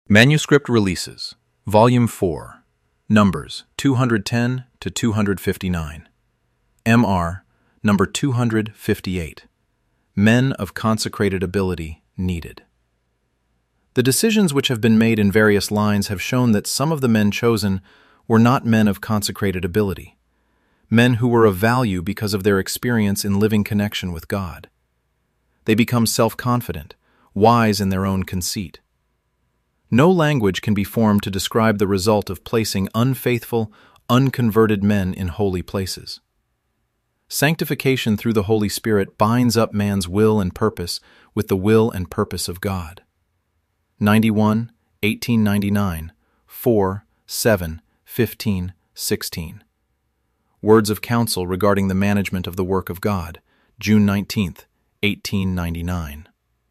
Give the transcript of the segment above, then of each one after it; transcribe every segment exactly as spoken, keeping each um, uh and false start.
Manuscript Releases, Volume four, Numbers two hundred ten to two hundred fifty-nine. M R, Number two hundred fifty-eight. Men of Consecrated Ability Needed. The decisions which have been made in various lines have shown that some of the men chosen were not men of consecrated ability, men who were of value because of their experience in living connection with God. They become self-confident, wise in their own conceit. No language can be formed to describe the result of placing unfaithful, unconverted men in holy places. Sanctification through the Holy Spirit binds up man's will and purpose with the will and purpose of God. ninety-one, eighteen ninety-nine, four, seven, fifteen, sixteen. Words of Counsel Regarding the Management of the Work of God, June nineteenth, eighteen ninety-nine.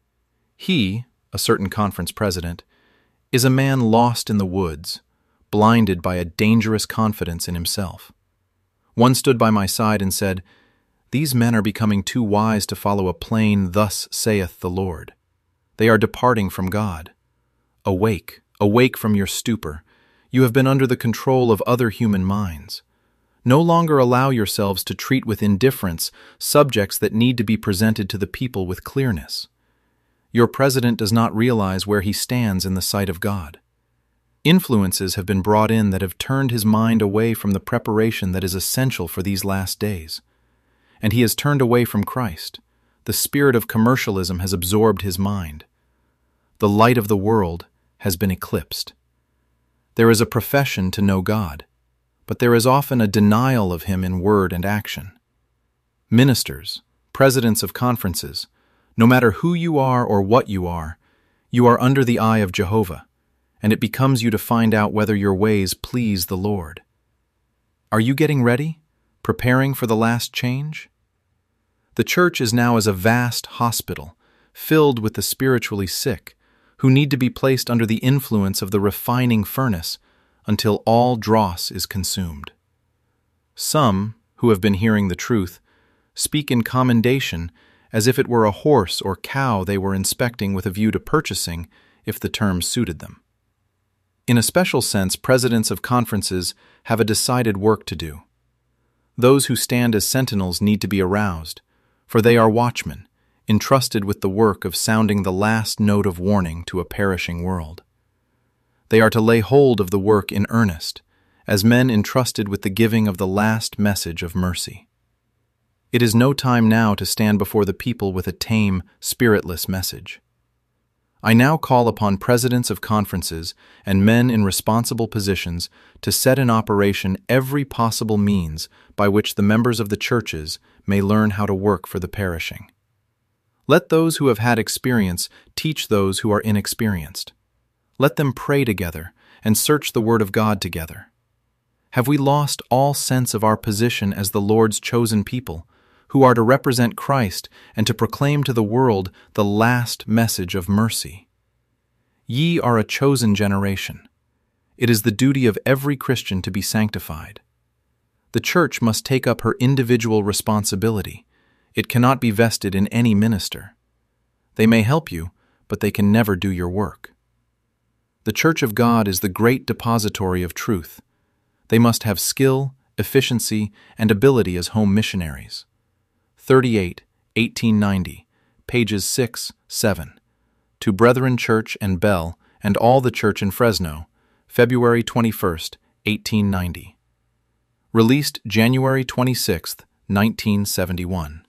He, a certain conference president, is a man lost in the woods, blinded by a dangerous confidence in himself. One stood by my side and said, "These men are becoming too wise to follow a plain 'Thus saith the Lord.' They are departing from God. Awake, awake from your stupor. You have been under the control of other human minds. No longer allow yourselves to treat with indifference subjects that need to be presented to the people with clearness. Your president does not realize where he stands in the sight of God. Influences have been brought in that have turned his mind away from the preparation that is essential for these last days. And he has turned away from Christ. The spirit of commercialism has absorbed his mind. The light of the world has been eclipsed. There is a profession to know God, but there is often a denial of him in word and action. Ministers, presidents of conferences, no matter who you are or what you are, you are under the eye of Jehovah, and it becomes you to find out whether your ways please the Lord. Are you getting ready, preparing for the last change? The church is now as a vast hospital, filled with the spiritually sick, who need to be placed under the influence of the refining furnace until all dross is consumed. Some, who have been hearing the truth, speak in commendation as if it were a horse or cow they were inspecting with a view to purchasing if the terms suited them. In a special sense, presidents of conferences have a decided work to do. Those who stand as sentinels need to be aroused, for they are watchmen, entrusted with the work of sounding the last note of warning to a perishing world. They are to lay hold of the work in earnest, as men entrusted with the giving of the last message of mercy. It is no time now to stand before the people with a tame, spiritless message. I now call upon presidents of conferences and men in responsible positions to set in operation every possible means by which the members of the churches may learn how to work for the perishing. Let those who have had experience teach those who are inexperienced. Let them pray together and search the Word of God together. Have we lost all sense of our position as the Lord's chosen people, who are to represent Christ and to proclaim to the world the last message of mercy? Ye are a chosen generation. It is the duty of every Christian to be sanctified. The church must take up her individual responsibility. It cannot be vested in any minister. They may help you, but they can never do your work. The Church of God is the great depository of truth. They must have skill, efficiency, and ability as home missionaries. thirty-eight, eighteen ninety, pages six, seven. To Brethren Church and Bell and all the church in Fresno, February twenty-first, eighteen ninety. Released January twenty-sixth, nineteen seventy-one.